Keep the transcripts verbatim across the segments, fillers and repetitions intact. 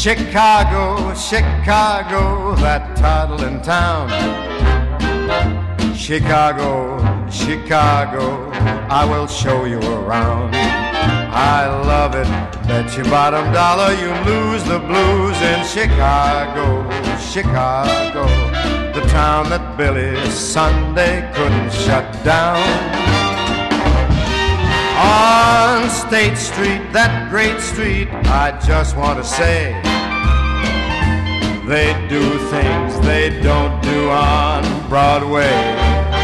Chicago, Chicago, that toddling town. Chicago, Chicago, I will show you around. I love it, bet your bottom dollar you lose the blues in Chicago, Chicago, the town that Billy Sunday couldn't shut down. On State Street, that great street, I just want to say, they do things they don't do on Broadway.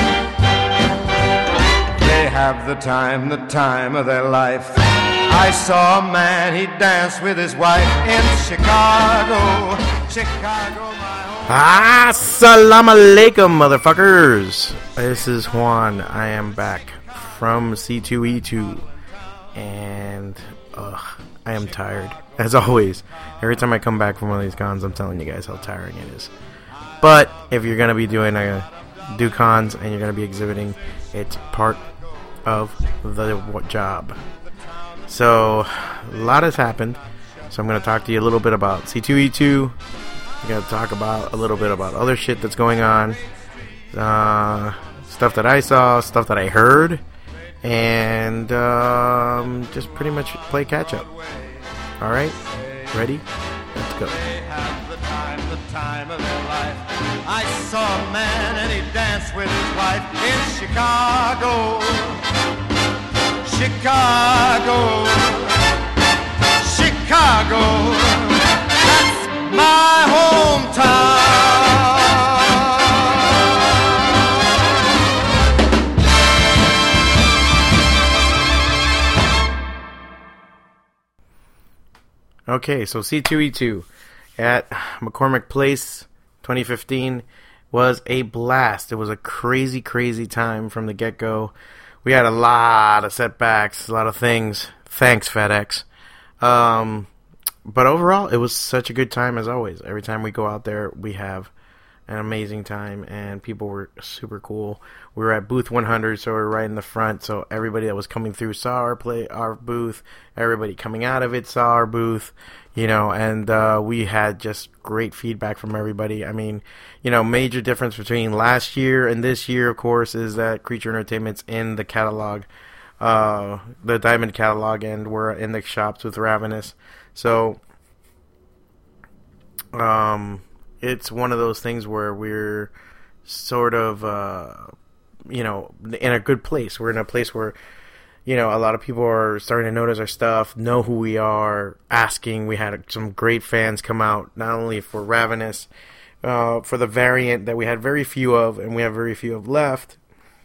They have the time, the time of their life. I saw a man, he danced with his wife in Chicago, Chicago, my home. Assalamu alaikum, motherfuckers. This is Juan. I am back from C two E two, and uh, I am tired, as always. Every time I come back from one of these cons, I'm telling you guys how tiring it is. But if you're going to be doing a, do cons and you're going to be exhibiting, it's part of the job. So, a lot has happened. So I'm going to talk to you a little bit about C two E two. I'm going to talk about a little bit about other shit that's going on. Uh, stuff that I saw, stuff that I heard. And um, just pretty much play catch up. Alright? Ready? Let's go. I saw a man and he danced with his wife in Chicago, Chicago, Chicago. That's my hometown. Okay, so C two E two at McCormick Place twenty fifteen was a blast. It was a crazy, crazy time from the get-go. We had a lot of setbacks, a lot of things. Thanks, FedEx. Um, but overall, it was such a good time as always. Every time we go out there, we have an amazing time, and people were super cool. We were at booth one hundred, so we were right in the front, so everybody that was coming through saw our play, our booth. Everybody coming out of it saw our booth, you know, and uh, we had just great feedback from everybody. I mean, you know, major difference between last year and this year, of course, is that Creature Entertainment's in the catalog, uh, the Diamond catalog, and we're in the shops with Ravenous. So, um... it's one of those things where we're sort of, uh, you know, in a good place. We're in a place where, you know, a lot of people are starting to notice our stuff, know who we are, asking. We had some great fans come out, not only for Ravenous, uh, for the variant that we had very few of, and we have very few of left.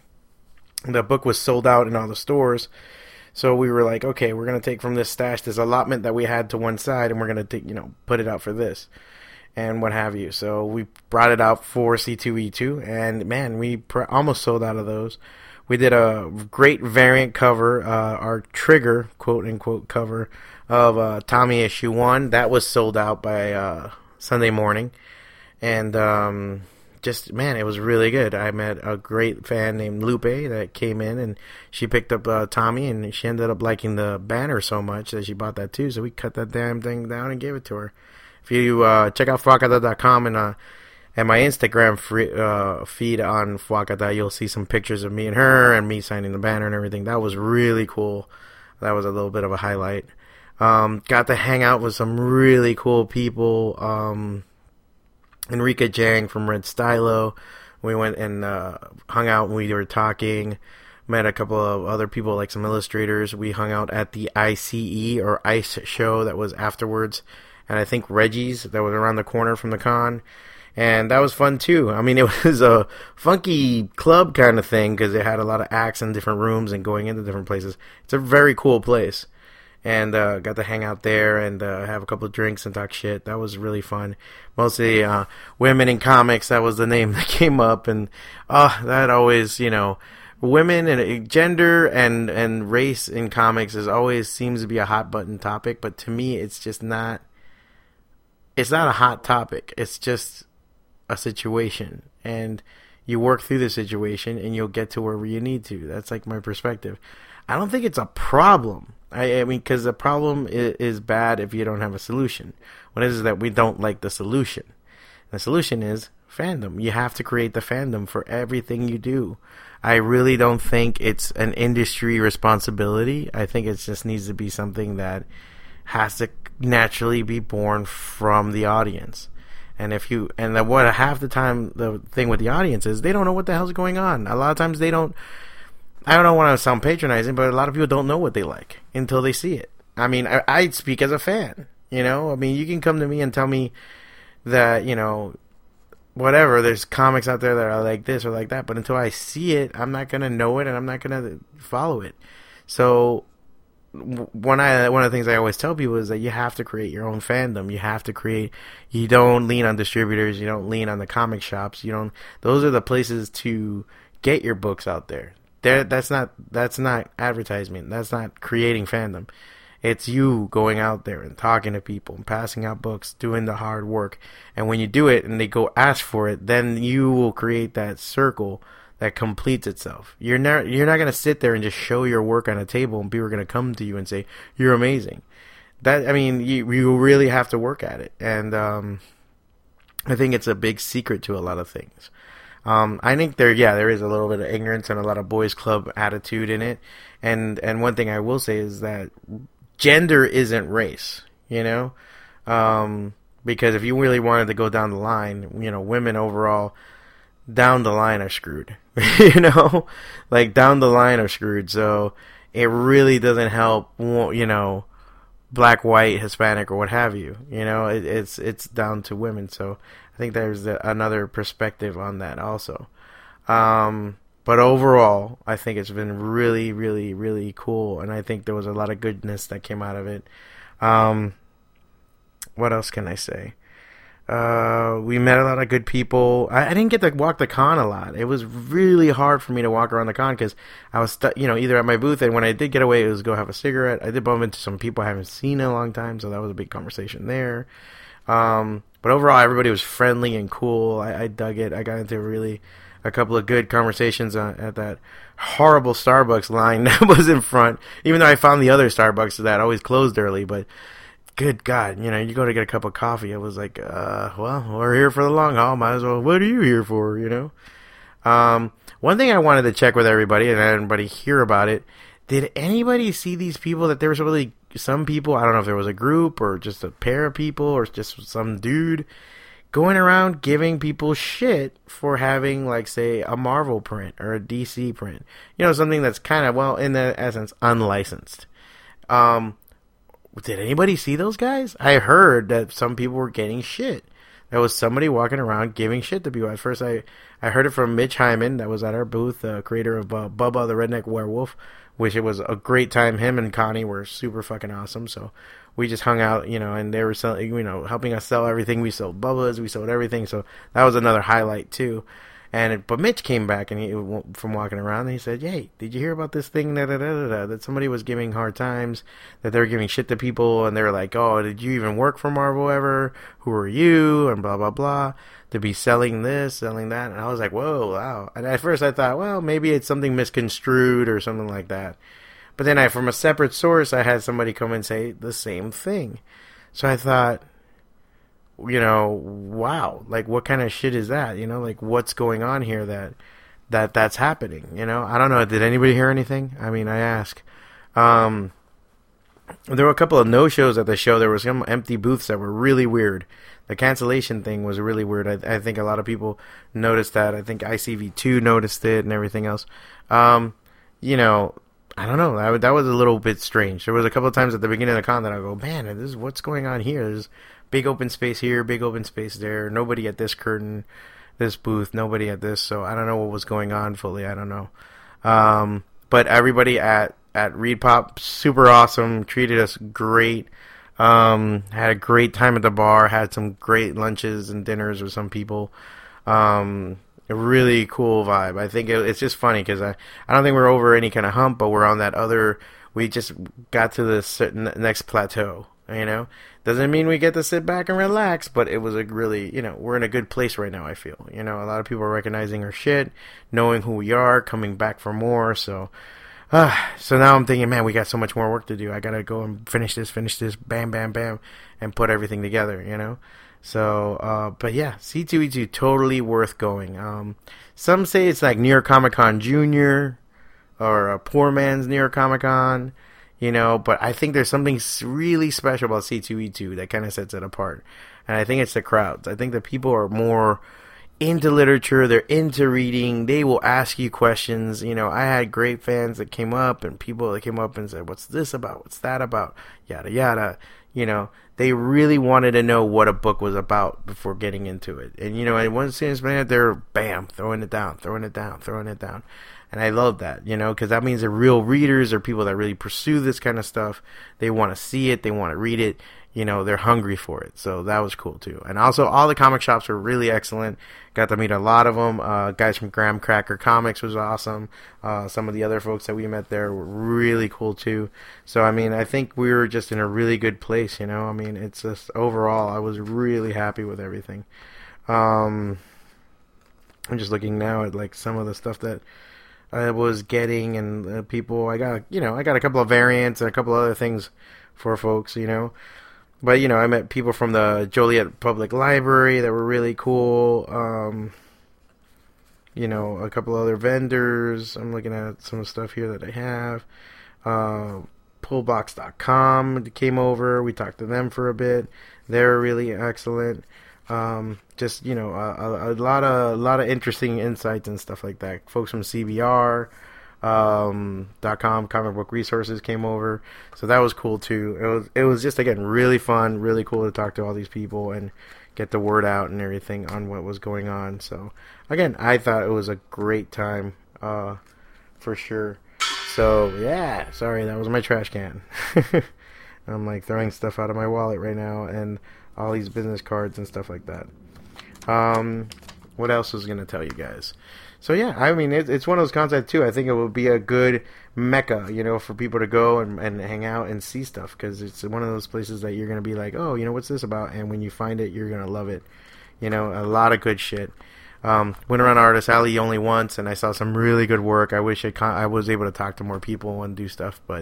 The book was sold out in all the stores. So we were like, okay, we're going to take from this stash, this allotment that we had to one side, and we're going to take, you know, put it out for this. And what have you. So we brought it out for C two E two, and man, we pr- almost sold out of those. We did a great variant cover, uh, our Trigger, quote-unquote, cover of uh, Tommy issue one. That was sold out by uh, Sunday morning. And um, just, man, it was really good. I met a great fan named Lupe that came in, and she picked up uh, Tommy, and she ended up liking the banner so much that she bought that too. So we cut that damn thing down and gave it to her. If you uh, check out Fuacata dot com and uh, and my Instagram free, uh, feed on Fuacata, you'll see some pictures of me and her and me signing the banner and everything. That was really cool. That was a little bit of a highlight. Um, got to hang out with some really cool people. Um, Enrique Jang from Red Stylo. We went and uh, hung out and we were talking. Met a couple of other people, like some illustrators. We hung out at the I C E or ICE show that was afterwards. And I think Reggie's, that was around the corner from the con. And that was fun, too. I mean, it was a funky club kind of thing, because it had a lot of acts in different rooms and going into different places. It's a very cool place. And uh, got to hang out there and uh, have a couple of drinks and talk shit. That was really fun. Mostly uh, women in comics, that was the name that came up. And uh, that always, you know, women and gender and, and race in comics is always seems to be a hot button topic. But to me, it's just not. It's not a hot topic. It's just a situation. And you work through the situation and you'll get to wherever you need to. That's like my perspective. I don't think it's a problem. I, I mean, because the problem is, is bad if you don't have a solution. What is it that we don't like the solution? The solution is fandom. You have to create the fandom for everything you do. I really don't think it's an industry responsibility. I think it just needs to be something that has to naturally be born from the audience. And if you, and the, what half the time the thing with the audience is they don't know what the hell's going on. A lot of times they don't, I don't want to sound patronizing, but a lot of people don't know what they like until they see it. I mean, I, I speak as a fan, you know, I mean, you can come to me and tell me that, you know, whatever, there's comics out there that are like this or like that, but until I see it, I'm not going to know it and I'm not going to follow it. So one I one of the things I always tell people is that you have to create your own fandom. You have to create, you don't lean on distributors, you don't lean on the comic shops, you don't, those are the places to get your books out there. There that's not that's not advertisement. That's not creating fandom. It's you going out there and talking to people and passing out books, doing the hard work. And when you do it and they go ask for it, then you will create that circle that completes itself. You're not you're not gonna sit there and just show your work on a table and people are gonna come to you and say you're amazing. That I mean, you you really have to work at it, and um, I think it's a big secret to a lot of things. Um, I think there yeah there is a little bit of ignorance and a lot of boys club attitude in it, and and one thing I will say is that gender isn't race, you know, um, because if you really wanted to go down the line, you know, women overall down the line are screwed, you know, like down the line are screwed. So it really doesn't help, you know, black, white, Hispanic, or what have you. You know, it, it's it's down to women. So I think there's the, another perspective on that also. Um, but overall, I think it's been really, really, really cool, and I think there was a lot of goodness that came out of it. Um, what else can I say? Uh, we met a lot of good people. I, I didn't get to walk the con a lot. It was really hard for me to walk around the con because I was, stu- you know, either at my booth, and when I did get away, it was go have a cigarette. I did bump into some people I haven't seen in a long time, so that was a big conversation there. Um, but overall, everybody was friendly and cool. I, I dug it. I got into really a couple of good conversations uh, at that horrible Starbucks line that was in front, even though I found the other Starbucks that always closed early, but good God, you know, you go to get a cup of coffee. It was like, uh, well, we're here for the long haul. Might as well. What are you here for? You know. Um, one thing I wanted to check with everybody and everybody hear about it. Did anybody see these people that there was really some people? I don't know if there was a group or just a pair of people or just some dude going around giving people shit for having, like, say, a Marvel print or a D C print. You know, something that's kind of, well, in the essence, unlicensed. Um. Did anybody see those guys? I heard that some people were getting shit. There was somebody walking around giving shit to people. At first, I, I heard it from Mitch Hyman, that was at our booth, uh, creator of uh, Bubba the Redneck Werewolf, which it was a great time. Him and Connie were super fucking awesome. So we just hung out, you know, and they were selling, you know, helping us sell everything. We sold Bubba's, we sold everything. So that was another highlight too. And it, but Mitch came back and he from walking around and he said, "Hey, did you hear about this thing da, da, da, da, da, that somebody was giving hard times, that they were giving shit to people, and they were like, oh, did you even work for Marvel ever? Who are you? And blah blah blah, to be selling this, selling that." And I was like, whoa, wow. And at first I thought, well, maybe it's something misconstrued or something like that. But then I, from a separate source, I had somebody come and say the same thing. So I thought, you know, wow, like what kind of shit is that? You know, like what's going on here that that that's happening? You know, I don't know. Did anybody hear anything? I mean, I ask. Um, there were a couple of no shows at the show. There were some empty booths that were really weird. The cancellation thing was really weird. I, I think a lot of people noticed that. I think I C V two noticed it and everything else. Um, you know, I don't know. That, that was a little bit strange. There was a couple of times at the beginning of the con that I go, man, this is what's going on here. There's big open space here, big open space there. Nobody at this curtain, this booth, nobody at this. So I don't know what was going on fully. I don't know. Um, but everybody at, at ReedPop, super awesome, treated us great. Um, had a great time at the bar, had some great lunches and dinners with some people. Um, a really cool vibe. I think it, it's just funny because I, I don't think we're over any kind of hump, but we're on that other, we just got to the certain next plateau. You know, doesn't mean we get to sit back and relax, but it was a really, you know, we're in a good place right now, I feel. You know, a lot of people are recognizing our shit, knowing who we are, coming back for more. So, Uh, so now I'm thinking, man, we got so much more work to do. I gotta go and finish this, finish this, bam, bam, bam, and put everything together, you know? So, uh, but yeah, C two E two, totally worth going. Um, some say it's like New York Comic Con Junior, or a poor man's New York Comic Con, you know, but I think there's something really special about C two E two that kind of sets it apart. And I think it's the crowds. I think the people are more into literature, they're into reading, they will ask you questions. You know, I had great fans that came up and people that came up and said, what's this about, what's that about, yada yada. You know, they really wanted to know what a book was about before getting into it. And you know, and once it's been they're bam, throwing it down, throwing it down, throwing it down. And I love that, you know, because that means they're real readers or people that really pursue this kind of stuff. They want to see it, they want to read it, you know, they're hungry for it. So that was cool too. And also all the comic shops were really excellent. Got to meet a lot of them. Uh, guys from Graham Cracker Comics was awesome. Uh, some of the other folks that we met there were really cool too. So, I mean, I think we were just in a really good place, you know. I mean, it's just overall, I was really happy with everything. Um, I'm just looking now at like some of the stuff that I was getting and uh, people, I got, you know, I got a couple of variants and a couple other things for folks, you know. But, you know, I met people from the Joliet Public Library that were really cool. Um, you know, a couple other vendors. I'm looking at some stuff here that I have. Uh, Pullbox dot com came over. We talked to them for a bit. They're really excellent. Um, just, you know, a, a lot of a lot of interesting insights and stuff like that. Folks from C B R. Um, dot com comic book resources came over, so that was cool too. It was it was just again really fun, really cool to talk to all these people and get the word out and everything on what was going on. So again, I thought it was a great time, uh, for sure. So yeah, sorry, that was my trash can. I'm like throwing stuff out of my wallet right now and all these business cards and stuff like that. Um, what else was I gonna tell you guys? So yeah, I mean, it, it's one of those concepts too. I think it would be a good mecca, you know, for people to go and, and hang out and see stuff, because it's one of those places that you're going to be like, oh, you know, what's this about? And when you find it, you're going to love it. You know, a lot of good shit. Um, went around Artist Alley only once, and I saw some really good work. I wish I, con- I was able to talk to more people and do stuff, but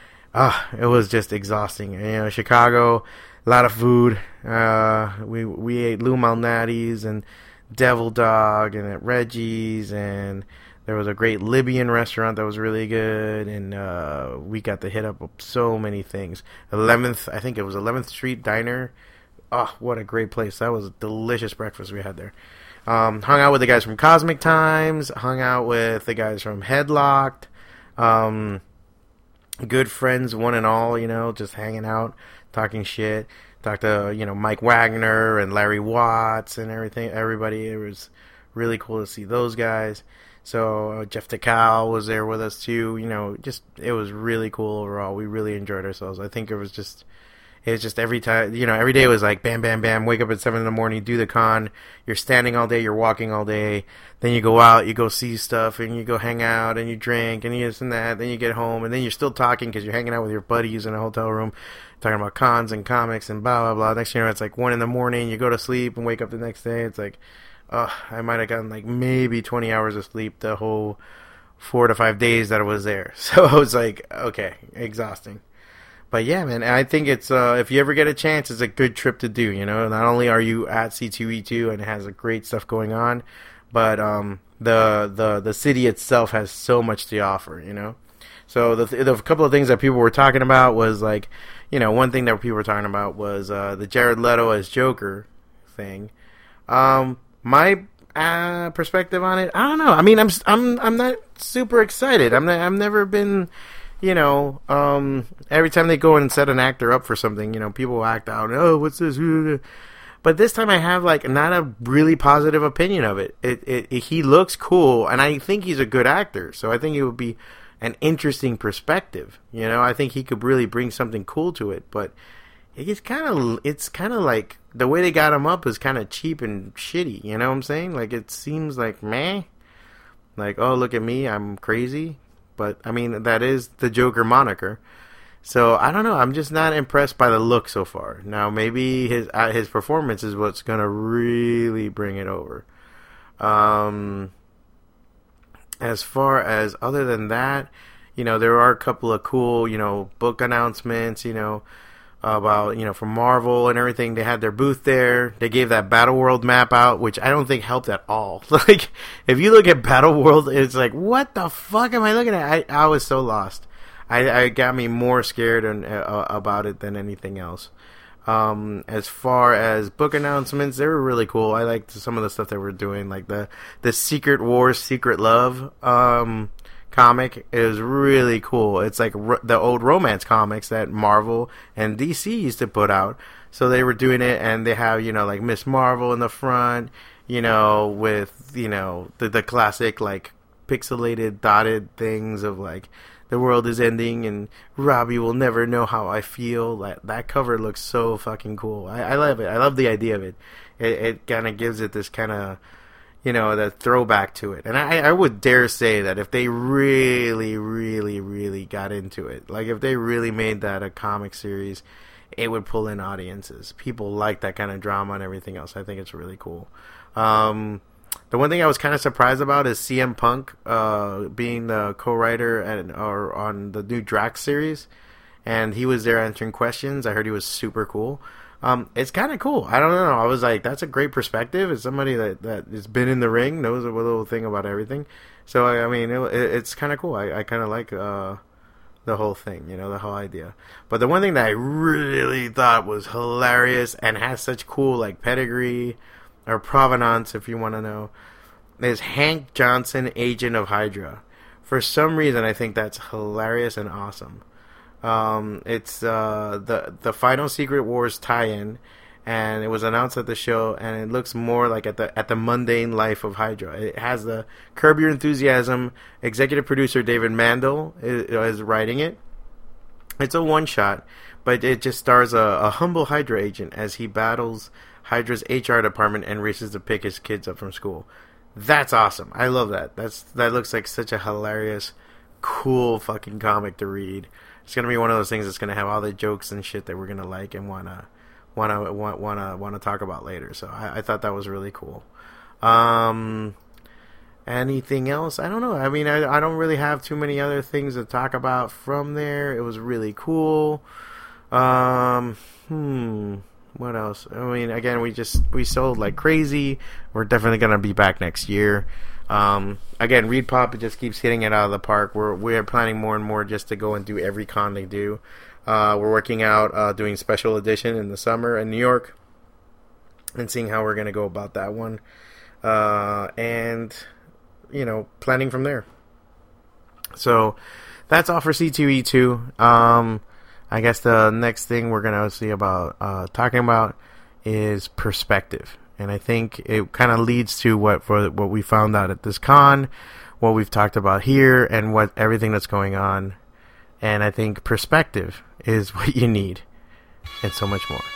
ah, uh, it was just exhausting. And, you know, Chicago, a lot of food. Uh, we we ate Lou Malnati's and Devil Dog and at Reggie's, and there was a great Libyan restaurant that was really good, and uh, we got to hit up so many things. eleventh, I think it was eleventh Street Diner. Oh, what a great place. That was a delicious breakfast we had there. Um, hung out with the guys from Cosmic Times, hung out with the guys from Headlocked, um, good friends one and all, you know, just hanging out, talking shit. Talked to, you know, Mike Wagner and Larry Watts and everything, everybody. It was really cool to see those guys. So uh, Jeff DeCal was there with us too. You know, just it was really cool overall. We really enjoyed ourselves. I think it was just, it was just every time, you know, every day was like bam, bam, bam. Wake up at seven in the morning, do the con. You're standing all day, you're walking all day. Then you go out, you go see stuff, and you go hang out, and you drink, and you this and that. Then you get home, and then you're still talking because you're hanging out with your buddies in a hotel room, talking about cons and comics and blah, blah, blah. Next thing you know, it's like one in the morning. You go to sleep and wake up the next day. It's like, uh, I might have gotten like maybe twenty hours of sleep the whole four to five days that I was there. So I was like, okay, exhausting. But yeah, man, I think it's, uh, if you ever get a chance, it's a good trip to do, you know. Not only are you at C two E two and it has a great stuff going on, but um, the, the, the city itself has so much to offer, you know. So the, the couple of things that people were talking about was like, you know, one thing that people were talking about was uh, the Jared Leto as Joker thing. Um, my uh, perspective on it, I don't know. I mean, I'm I'm I'm not super excited. I'm not, I've never been, you know, um, every time they go and set an actor up for something, you know, people act out. Oh, what's this? But this time I have like not a really positive opinion of it. It, it, it. He looks cool, and I think he's a good actor. So I think it would be an interesting perspective. You know, I think he could really bring something cool to it. But it's kind of, it's kind of like the way they got him up is kind of cheap and shitty. You know what I'm saying? Like it seems like meh. Like, oh, look at me, I'm crazy. But I mean, that is the Joker moniker. So I don't know. I'm just not impressed by the look so far. Now maybe his uh, his performance is what's gonna really bring it over. Um, as far as other than that, you know, there are a couple of cool, you know, book announcements, you know, about, you know, from Marvel and everything. They had their booth there. They gave that Battle World map out, which I don't think helped at all. Like, if you look at Battle World, it's like, what the fuck am I looking at? I, I was so lost. I, I got me more scared and, uh, about it than anything else. Um, as far as book announcements, they were really cool. I liked some of the stuff that we're doing, like the, the Secret Wars, Secret Love, um, comic is really cool. It's like ro- the old romance comics that Marvel and D C used to put out. So they were doing it, and they have, you know, like Miss Marvel in the front, you know, with, you know, the, the classic, like, pixelated, dotted things of, like, the world is ending and Robbie will never know how I feel. That that cover looks so fucking cool. I, I love it. I love the idea of it. It, it kind of gives it this kind of, you know, the throwback to it. And I, I would dare say that if they really, really, really got into it, like if they really made that a comic series, it would pull in audiences. People like that kind of drama and everything else. I think it's really cool. Um... The one thing I was kind of surprised about is C M Punk uh, being the co-writer and or on the new Drax series, and he was there answering questions. I heard he was super cool. Um, it's kind of cool. I don't know. I was like, that's a great perspective. As somebody that, that has been in the ring, knows a little thing about everything. So, I, I mean, it, it's kind of cool. I, I kind of like uh, the whole thing, you know, the whole idea. But the one thing that I really thought was hilarious and has such cool, like, pedigree or provenance, if you want to know, is Hank Johnson, Agent of Hydra. For some reason, I think that's hilarious and awesome. Um, it's uh, the the Final Secret Wars tie-in, and it was announced at the show, and it looks more like at the at the mundane life of Hydra. It has the Curb Your Enthusiasm executive producer David Mandel is, is writing it. It's a one-shot, but it just stars a, a humble Hydra agent as he battles Hydra's H R department and races to pick his kids up from school. That's awesome. I love that. That's that looks like such a hilarious, cool fucking comic to read. It's gonna be one of those things that's gonna have all the jokes and shit that we're gonna like and wanna wanna want, wanna wanna talk about later. So I, I thought that was really cool. Um, anything else? I don't know. I mean, I I don't really have too many other things to talk about from there. It was really cool. Um, hmm. What else? I mean, again, we just we sold like crazy. We're definitely gonna be back next year. Um, again, Reed Pop just keeps hitting it out of the park. We're we're planning more and more just to go and do every con they do. Uh, we're working out uh, doing special edition in the summer in New York, and seeing how we're gonna go about that one. Uh, and you know, planning from there. So that's all for C two E two. Um. I guess the next thing we're going to see about uh, talking about is perspective. And I think it kind of leads to what for what we found out at this con, what we've talked about here, and what everything that's going on. And I think perspective is what you need, and so much more.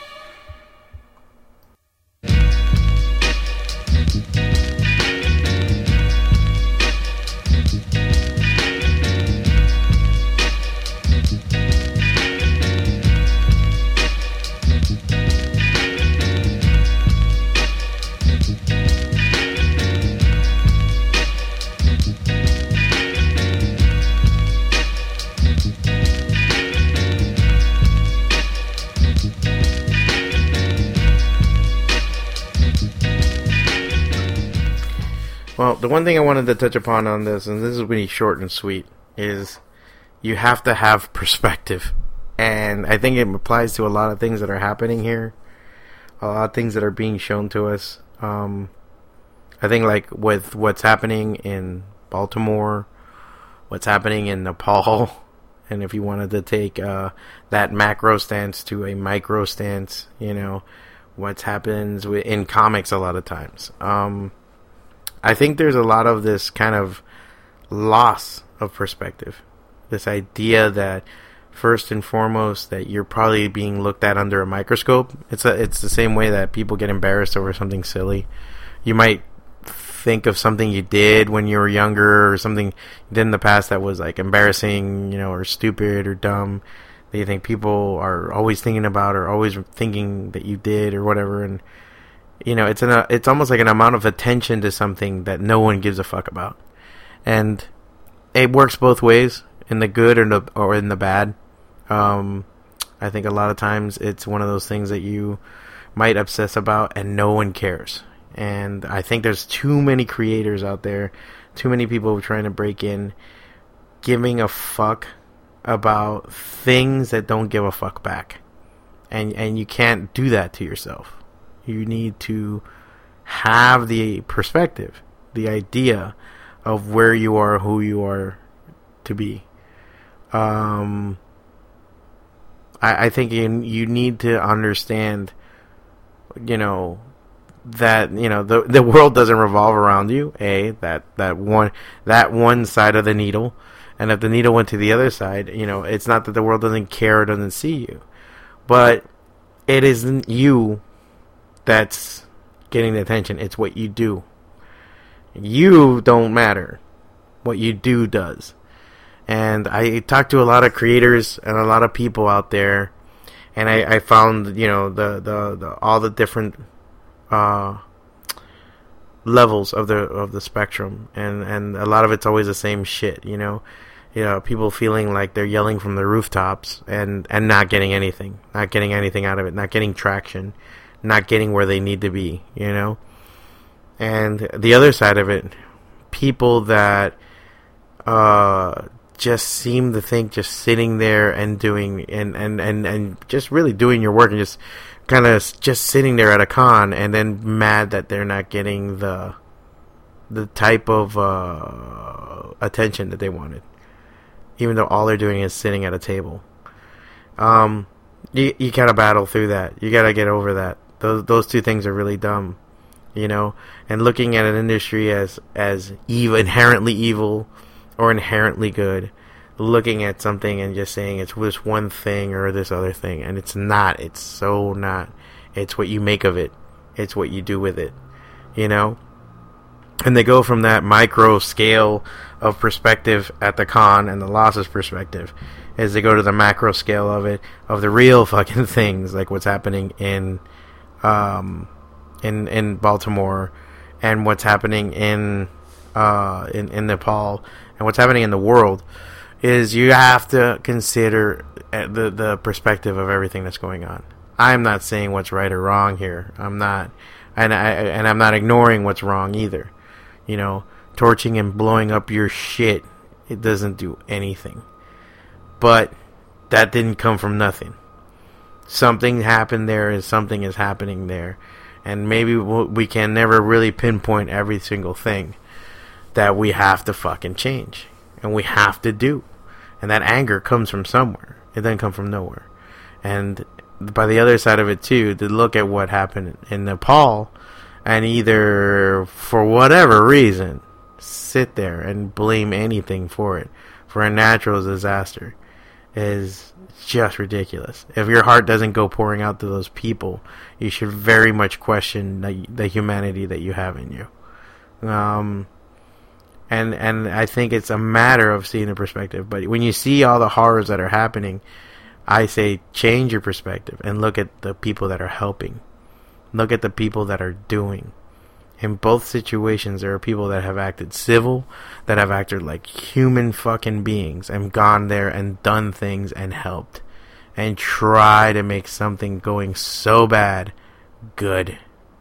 Well, the one thing I wanted to touch upon on this, and this is really short and sweet, is you have to have perspective. And I think it applies to a lot of things that are happening here. A lot of things that are being shown to us. Um, I think like with what's happening in Baltimore, what's happening in Nepal, and if you wanted to take uh, that macro stance to a micro stance, you know, what happens in comics a lot of times. Um... I think there's a lot of this kind of loss of perspective. This idea that first and foremost that you're probably being looked at under a microscope. It's a, it's the same way that people get embarrassed over something silly. You might think of something you did when you were younger or something you did in the past that was like embarrassing, you know, or stupid or dumb that you think people are always thinking about or always thinking that you did or whatever. And you know, it's an it's almost like an amount of attention to something that no one gives a fuck about, and it works both ways. in the good or, the, or in the bad. Um, I think a lot of times it's one of those things that you might obsess about and no one cares. And I think there's too many creators out there, too many people trying to break in, giving a fuck about things that don't give a fuck back. And and you can't do that to yourself. You need to have the perspective, the idea of where you are, who you are to be. Um, I, I think you, you need to understand, you know, that, you know, the the world doesn't revolve around you. A that that one that one side of the needle, and if the needle went to the other side, you know, it's not that the world doesn't care or doesn't see you, but it isn't you that's getting the attention. It's what you do. You don't matter. What you do does. And I talked to a lot of creators and a lot of people out there, and I, I found, you know, the, the, the all the different uh, levels of the of the spectrum, and, and a lot of it's always the same shit, you know. You know, people feeling like they're yelling from the rooftops and, and not getting anything, not getting anything out of it, not getting traction, not getting where they need to be, you know. And the other side of it, people that uh, just seem to think just sitting there and doing and, and, and, and just really doing your work and just kind of just sitting there at a con and then mad that they're not getting the the type of uh, attention that they wanted, even though all they're doing is sitting at a table. Um, you you gotta battle through that. You gotta get over that. Those those two things are really dumb, you know. And looking at an industry as as evil, inherently evil, or inherently good, looking at something and just saying it's this one thing or this other thing, and it's not. It's so not. It's what you make of it. It's what you do with it, you know. And they go from that micro scale of perspective at the con and the losses perspective as they go to the macro scale of it, of the real fucking things, like what's happening in um in in Baltimore and what's happening in uh in, in Nepal and what's happening in the world. Is you have to consider the the perspective of everything that's going on. I'm not saying what's right or wrong here. I'm not, and I and I'm not ignoring what's wrong either. You know, torching and blowing up your shit, it doesn't do anything. But that didn't come from nothing. Something happened there, and something is happening there, and maybe we can never really pinpoint every single thing that we have to fucking change and we have to do. And that anger comes from somewhere. It doesn't come from nowhere. And by the other side of it too, to look at what happened in Nepal, and either for whatever reason sit there and blame anything for it, for a natural disaster, is just ridiculous. If your heart doesn't go pouring out to those people, you should very much question the, the humanity that you have in you. Um, and and I think it's a matter of seeing the perspective. But when you see all the horrors that are happening, I say change your perspective and look at the people that are helping. Look at the people that are doing. In both situations, there are people that have acted civil, that have acted like human fucking beings, and gone there and done things and helped. And try to make something going so bad good.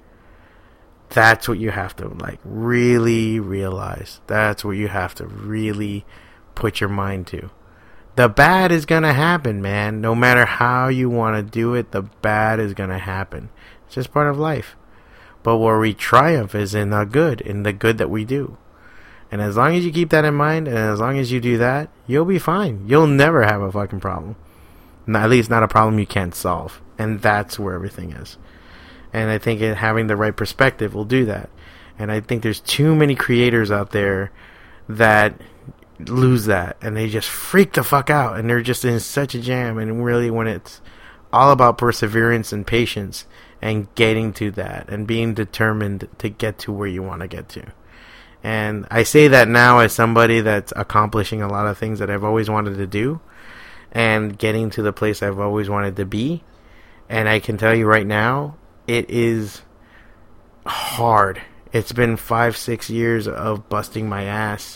That's what you have to, like, really realize. That's what you have to really put your mind to. The bad is gonna happen, man. No matter how you want to do it, the bad is gonna happen. It's just part of life. But where we triumph is in the good, in the good that we do. And as long as you keep that in mind, and as long as you do that, you'll be fine. You'll never have a fucking problem. At least not a problem you can't solve. And that's where everything is. And I think it, having the right perspective will do that. And I think there's too many creators out there that lose that. And they just freak the fuck out. And they're just in such a jam. And really when it's all about perseverance and patience and getting to that and being determined to get to where you want to get to. And I say that now as somebody that's accomplishing a lot of things that I've always wanted to do and getting to the place I've always wanted to be. And I can tell you right now, it is hard. It's been five, six years of busting my ass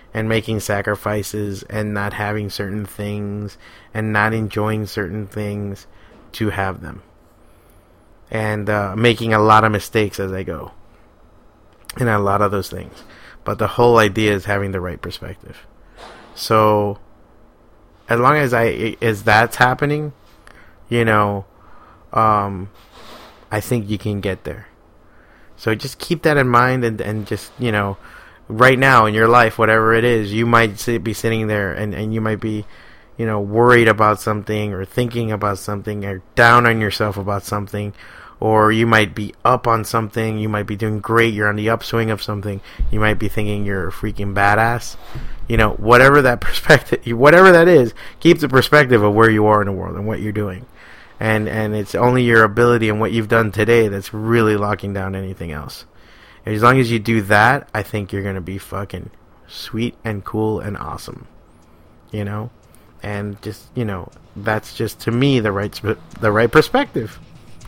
and making sacrifices and not having certain things and not enjoying certain things to have them. And uh, making a lot of mistakes as I go. And a lot of those things. But the whole idea is having the right perspective. So, as long as I as that's happening, you know, um, I think you can get there. So just keep that in mind, and, and just, you know, right now in your life, whatever it is, you might sit, be sitting there and, and you might be, you know, worried about something or thinking about something or down on yourself about something. Or you might be up on something, you might be doing great, you're on the upswing of something, you might be thinking you're a freaking badass. You know, whatever that perspective, whatever that is, keep the perspective of where you are in the world and what you're doing. And and it's only your ability and what you've done today that's really locking down anything else. And as long as you do that, I think you're going to be fucking sweet and cool and awesome. You know? And just, you know, that's just, to me, the right the right perspective.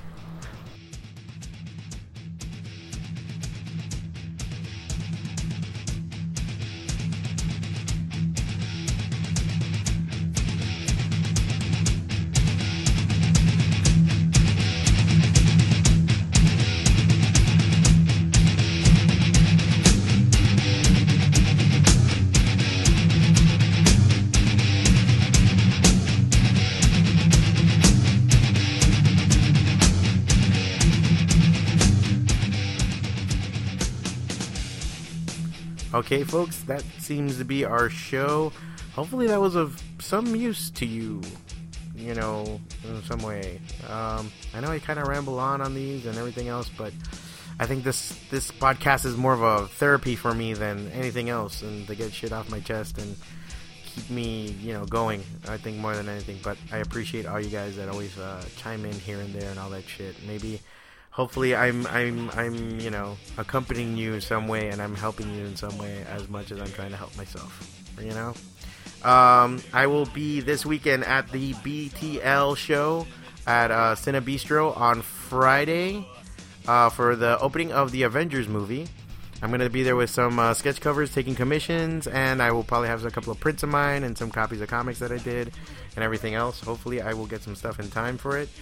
Okay, folks, that seems to be our show. Hopefully that was of some use to you, you know, in some way. Um, I know I kind of ramble on on these and everything else, but I think this this podcast is more of a therapy for me than anything else, and to get shit off my chest and keep me, you know, going, I think, more than anything. But I appreciate all you guys that always uh, chime in here and there and all that shit. Maybe... Hopefully I'm, I'm, I'm, you know, accompanying you in some way, and I'm helping you in some way as much as I'm trying to help myself, you know? Um, I will be this weekend at the B T L show at uh, Cine Bistro on Friday uh, for the opening of the Avengers movie. I'm going to be there with some uh, sketch covers, taking commissions, and I will probably have a couple of prints of mine and some copies of comics that I did and everything else. Hopefully I will get some stuff in time for it.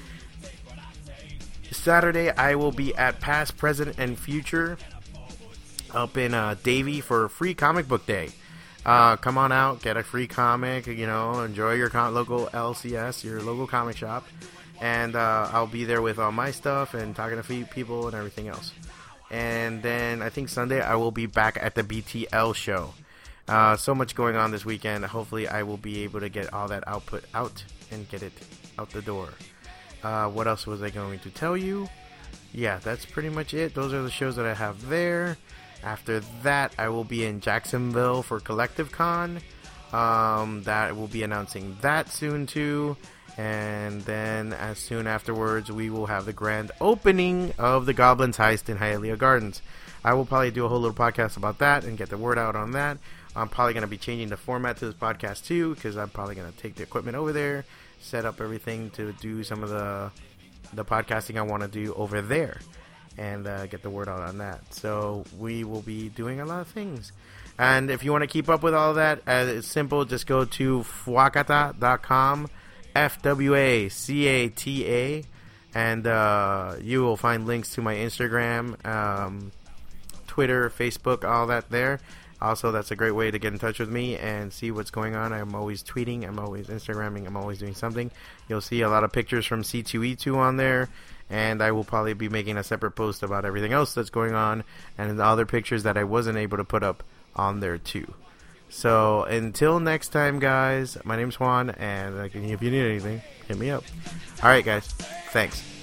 Saturday, I will be at Past, Present, and Future up in uh, Davie for Free Comic Book Day. Uh, come on out, get a free comic, you know, enjoy your con- local L C S, your local comic shop, and uh, I'll be there with all my stuff and talking to people and everything else. And then I think Sunday, I will be back at the B T L show. Uh, so much going on this weekend. Hopefully, I will be able to get all that output out and get it out the door. Uh, what else was I going to tell you? Yeah, that's pretty much it. Those are the shows that I have there. After that, I will be in Jacksonville for Collective Con. Um, that will be announcing that soon too. And then as soon afterwards, we will have the grand opening of the Goblins Heist in Hialeah Gardens. I will probably do a whole little podcast about that and get the word out on that. I'm probably going to be changing the format to this podcast too, because I'm probably going to take the equipment over there, set up everything to do some of the the podcasting I want to do over there, and uh, get the word out on that. So we will be doing a lot of things. And if you want to keep up with all of that, uh, it's simple. Just go to fwacata dot com, F W A C A T A, and uh, you will find links to my Instagram, um, Twitter, Facebook, all that there. Also, that's a great way to get in touch with me and see what's going on. I'm always tweeting. I'm always Instagramming. I'm always doing something. You'll see a lot of pictures from C two E two on there. And I will probably be making a separate post about everything else that's going on and the other pictures that I wasn't able to put up on there too. So, until next time, guys, my name's Juan. And if you need anything, hit me up. Alright, guys. Thanks.